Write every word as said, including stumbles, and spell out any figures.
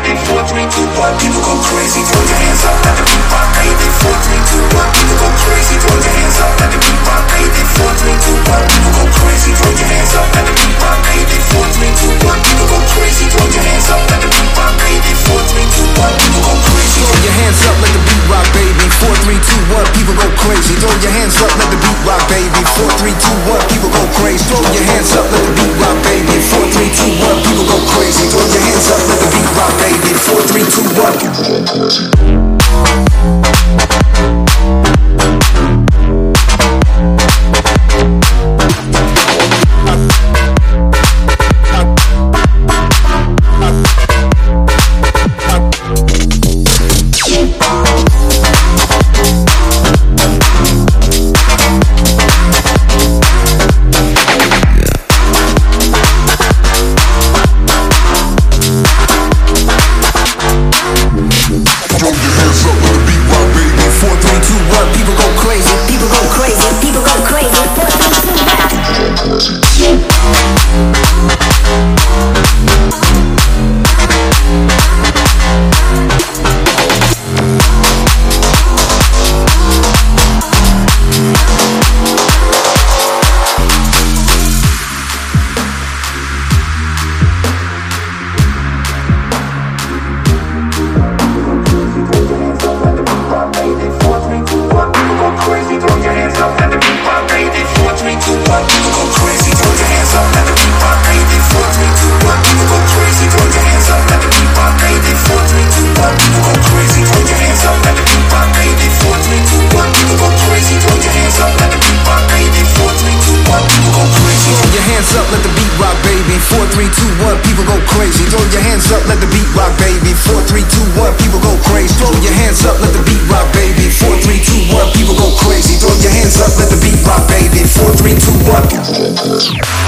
baby. Four, three, two, one, people go crazy. Throw your hands up, let the beat rock, baby. Four, three, two, one, people go crazy. Throw your hands up, let the beat rock, baby. Four, three, two, one, people go crazy. Throw your hands up, let the beat rock, baby. Four, three, two, one, people go crazy. Throw your hands up, let the beat rock, baby. Four, three, two, one, people go crazy. Throw your hands up, let the beat rock, baby. Four, three, two, one, people go crazy. Throw your hands up, let the beat rock, baby. Four, three, two, one, people go crazy. Throw your hands up, let the beat rock, baby. Four, three, two, one, people go crazy. Throw your hands up, let the beat rock, baby. Four, three, two, one, people go crazy. Four, three, two, one, people go crazy.